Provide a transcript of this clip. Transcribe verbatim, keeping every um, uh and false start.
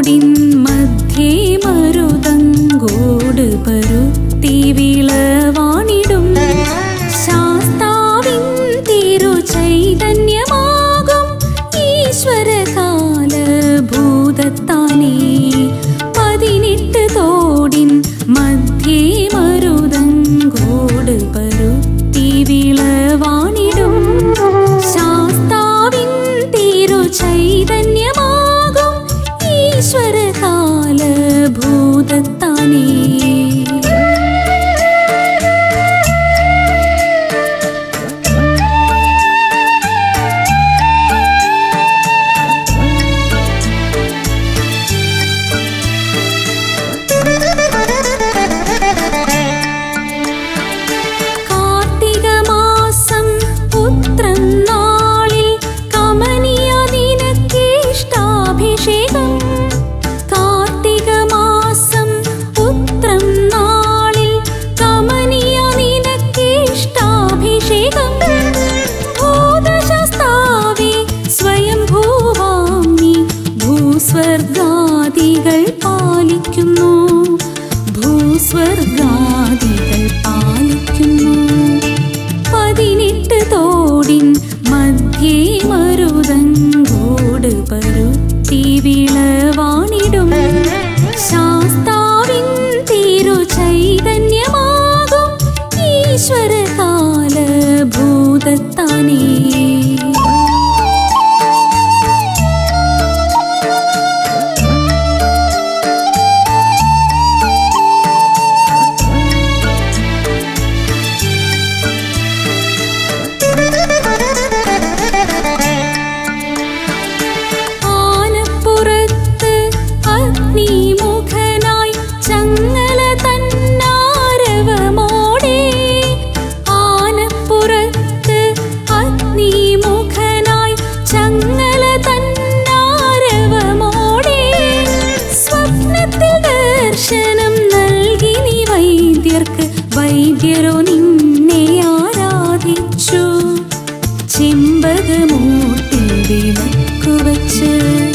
തോടിൻ മധ്യേ മരുതങ്കോട് പരുത്തി വിളവാണിടും ശാസ്താവിൻ തിരുചൈതന്യമാകും ഈശ്വരകാല ഭൂതത്താനേ പതിനെട്ട് തോടിൻ മധ്യേ മരുതങ്കോട് പരുത്തി വിളവാണിടും ശാസ്താവിൻ തിരുചൈതന്യമാകും ഈശ്വരകാല ഭൂതത്താനേ ഭൂസ്വർഗാദികൾ പാലിക്കുന്നു ഭൂസ്വർഗാദികൾ പാലിക്കുന്നു പതിനെട്ട് തോടിൻ മധ്യേ മരുതങ്കോട് പരുത്തി വിളവാണിടും ശാസ്താവിൻ തിരുചൈതന്യമാകും ഈശ്വരകാല ഭൂതത്താനേ വൈദ്യരോ നിന്നെ ആരാധിച്ചു ചെമ്പകമൂർത്തി വിളക്കു വച്ച്